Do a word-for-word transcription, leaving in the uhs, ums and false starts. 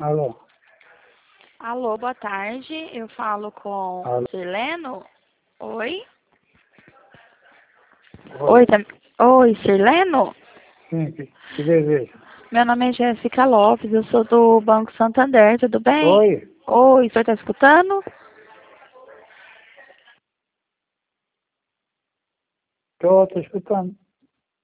Alô? Alô, boa tarde. Eu falo com Alô? Sirleno? Oi? Oi. Oi, tá... Oi, Sirleno? Sim, que, que deseja? Meu nome é Jéssica Lopes, eu sou do Banco Santander, tudo bem? Oi? Oi, o senhor está escutando? Tô, tô escutando.